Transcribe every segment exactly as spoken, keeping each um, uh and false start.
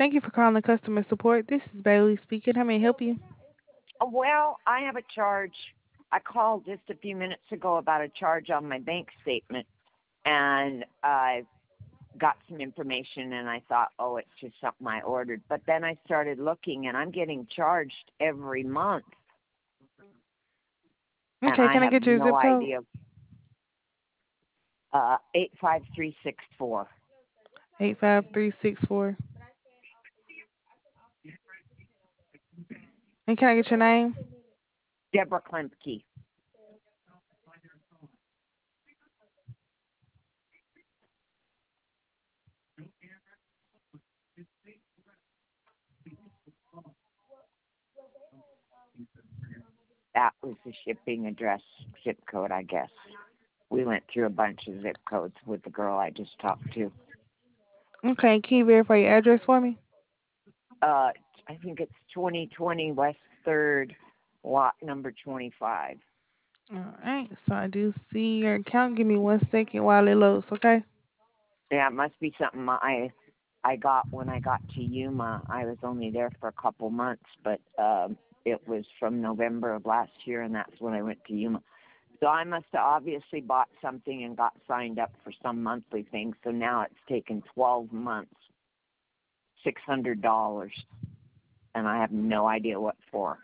Thank you for calling customer support. This is Bailey speaking. How may I help you? Uh, Well, I have a charge. I called just a few minutes ago about a charge on my bank statement, and I got some information, and I thought, oh, it's just something I ordered. But then I started looking, and I'm getting charged every month, and Okay, I can I have get your no zip code? idea. Uh, eight five three six four. eight five three six four. And can I get your name? Deborah Klemke. That was the shipping address, zip code, I guess. We went through a bunch of zip codes with the girl I just talked to. Okay, can you verify your address for me? Uh, I think it's twenty twenty West Third, lot number twenty-five. All right, so I do see your account. Give me one second while it loads, okay? Yeah, it must be something I I got when I got to Yuma. I was only there for a couple months, but um, it was from November of last year, and that's when I went to Yuma. So I must have obviously bought something and got signed up for some monthly thing. So now it's taken twelve months, six hundred dollars, and I have no idea what for.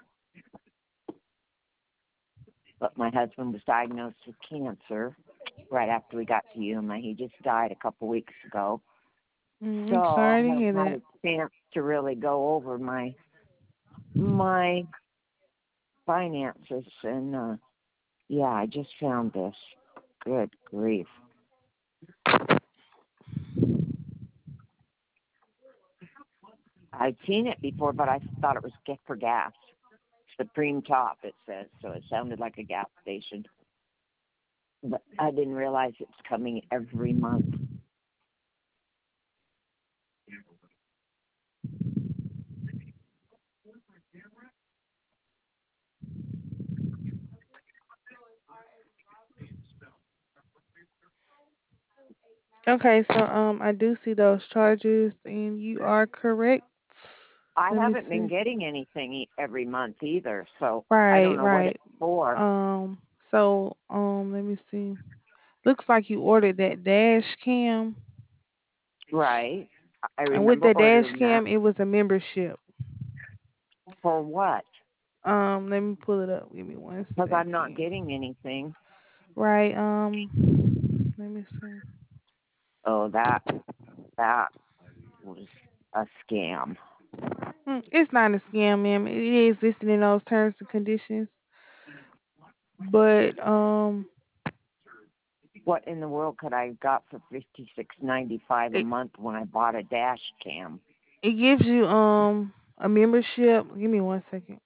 But my husband was diagnosed with cancer right after we got to Yuma. He just died a couple weeks ago. Mm, So I'm I sorry to hear haven't had that. a chance to really go over my my finances, and uh yeah, I just found this. Good grief. I'd seen it before, but I thought it was get for gas. Supreme Top, it says, so it sounded like a gas station. But I didn't realize it's coming every month. Okay, so um, I do see those charges, and you are correct. I Let me haven't been see. getting anything e- every month either, so I don't Right, know what right. it's for. Um, so um, let me see. Looks like you ordered that dash cam, Right. I and with remember the dash ordering that. cam, it was a membership. For what? Um, let me pull it up. Give me one Because I'm not second. getting anything. Right. Um, let me see. Oh, that that was a scam. Mm, It's not a scam, ma'am. It is listed in those terms and conditions. But um, What in the world could I have got for fifty six ninety five a it month when I bought a dash cam? it gives you um a membership. Give me one second.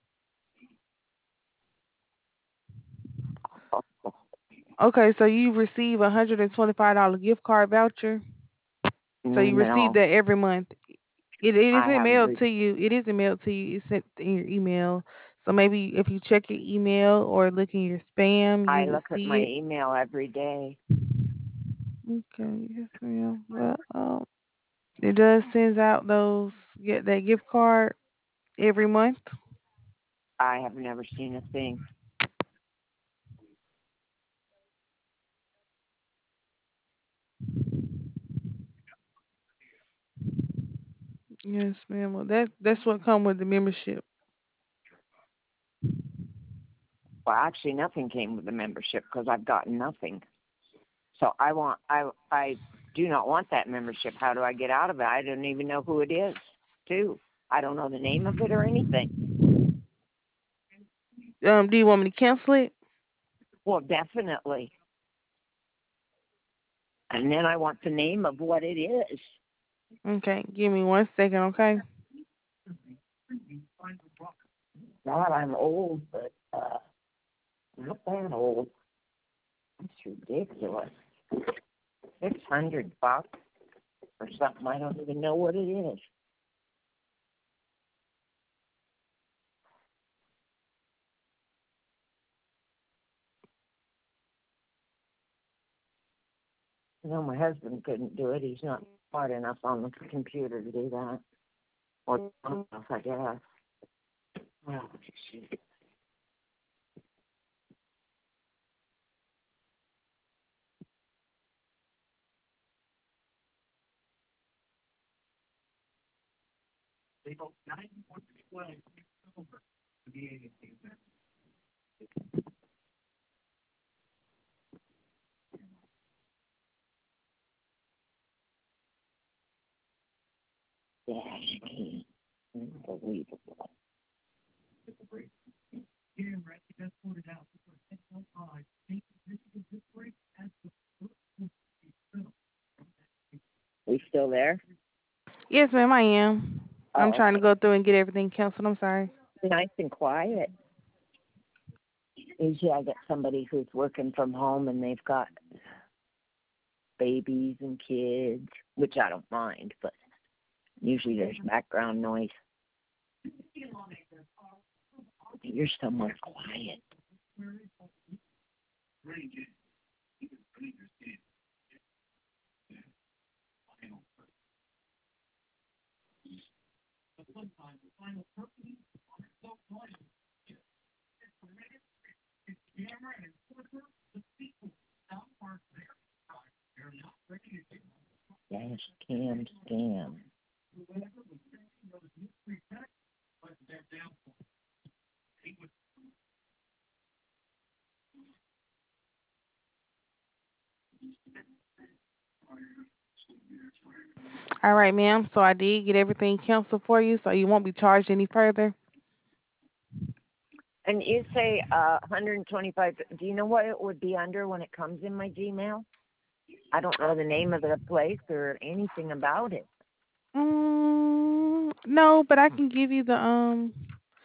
Okay, so you receive a hundred and twenty-five dollar gift card voucher. So you receive No, that every month. It it I isn't haven't. mailed Re- to you. It isn't mailed to you. It's sent in your email. So maybe if you check your email or look in your spam, I you will look at my see it. email every day. Okay, yes, ma'am. Well, um, it does sends out those get that gift card every month. I have never seen a thing. Yes, ma'am. Well, that that's what come with the membership. Well, actually, nothing came with the membership because I've gotten nothing. So I want. I I do not want that membership. How do I get out of it? I don't even know who it is. Too. I don't know the name of it or anything. Um, do you want me to cancel it? Well, definitely. And then I want the name of what it is. Okay, give me one second, okay? God, I'm old, but uh, not that old. It's ridiculous. Six hundred bucks for something I don't even know what it is. You know, my husband couldn't do it. He's not smart enough on the computer to do that. or something else, I guess. Well, shoot. Dash key. Unbelievable. We still there? Yes, ma'am, I am. I'm Oh, trying to okay. go through and get everything canceled. I'm sorry. Nice and quiet. Usually I get somebody who's working from home and they've got babies and kids, which I don't mind, but usually there's background noise. You're somewhere quiet. Dash cam scam. All right, ma'am. So I did get everything canceled for you, so you won't be charged any further. And you say uh, one hundred twenty-five. Do you know what it would be under when it comes in my Gmail? I don't know the name of the place or anything about it. Mm, no, but I can give you the um.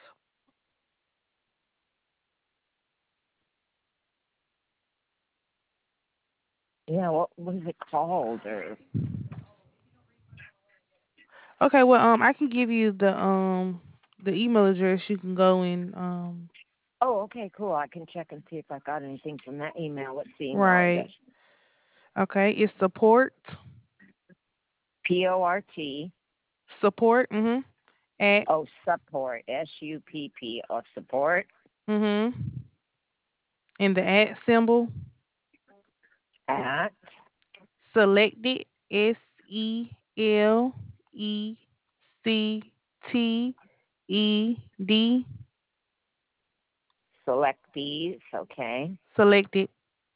Yeah, what was it called? Or Okay, well, um, I can give you the um the email address. You can go and um. oh, okay, cool. I can check and see if I got anything from that email. What's the email address? Right. Okay, it's support P O R T. support. Mhm. At Oh, support. S U P P. Or support mhm. And the at symbol at selected S E L E C T E D select these. Okay. selected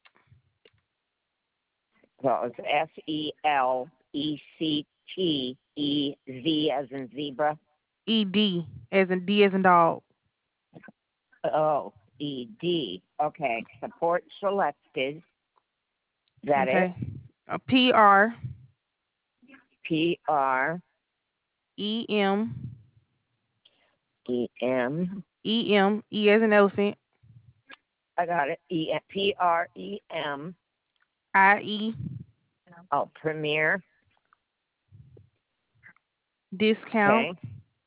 So it's S E L E C T E Z as in zebra. E D as in D as in dog. Oh, E D. Okay. Support selected. Is that it? Okay. Uh, P R P R E M E M. E M E as in elephant. I got it. E P R E M. I E Oh, Premier. discount Okay.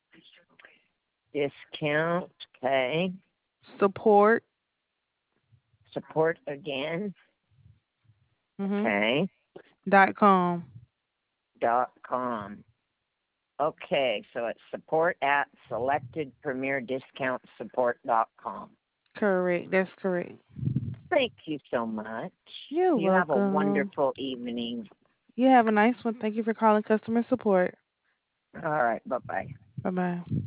Discount. Okay. support. Support again. Mhm. Okay. Dot com. Dot com. Okay, so it's support at selected premier discount support dot com. Correct. That's correct. Thank you so much. You're You have a welcome. wonderful evening. You have a nice one. Thank you for calling customer support. All right, bye bye. Bye bye.